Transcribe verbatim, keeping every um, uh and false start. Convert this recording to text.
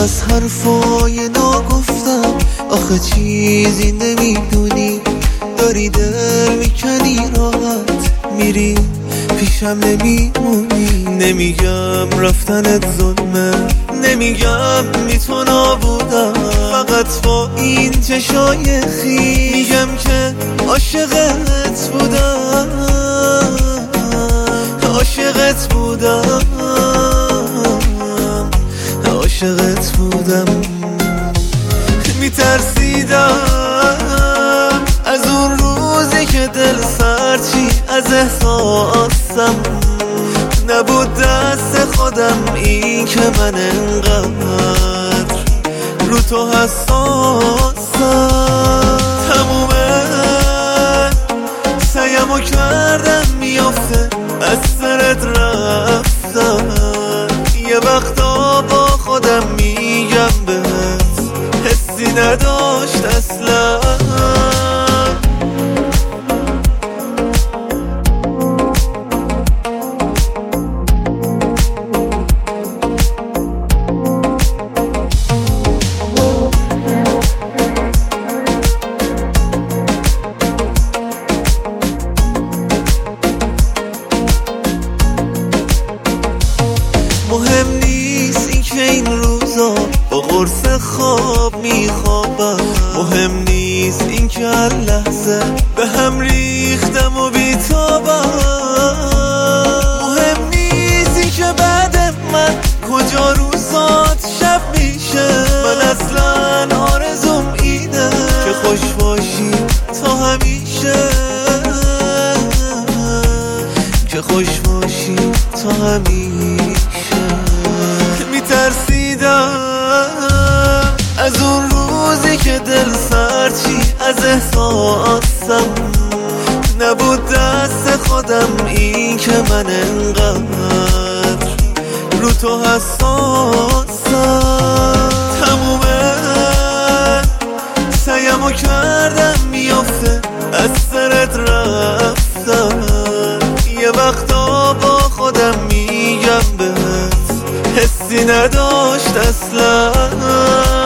از حرفای ناگفتم، آخه چیزی نمیدونی، داری دل میکنی راحت میری پیشم نمیمونی. نمیگم رفتنت ظلمه، نمیگم میتو نابودم، فقط با این چشای خیس میگم که عاشقت بودم، عاشقت بودم، عاشقت بودم. میترسیدم از اون روزی که دل سرچی از احساسم نبود دست خودم، این که من انقدر رو تو حساسم. تمومه سعیمو کردم میافته، از سرت رفتم، یه وقتا با خودم میگم بهت حسی نداشت اصلا. مهم نیست این که این روزا با قرص خواب میخوابم، مهم نیست این که هر لحظه به هم ریختم و بیتابم، مهم نیست این که بعد من کجا روزات شب میشه. من اصلا آرزوم اینه که خوش باشی تا همیشه، که خوش باشی تا همیشه. میترسیدم از اون روزی که دل سرچی از احساسم نبود دست خودم، این که من انقدر رو تو حساسم. تمومه سعیمو کردم میافته، از سرت رفتم، یه وقتا با خودم میگم بهت حسی نداشت اصلا.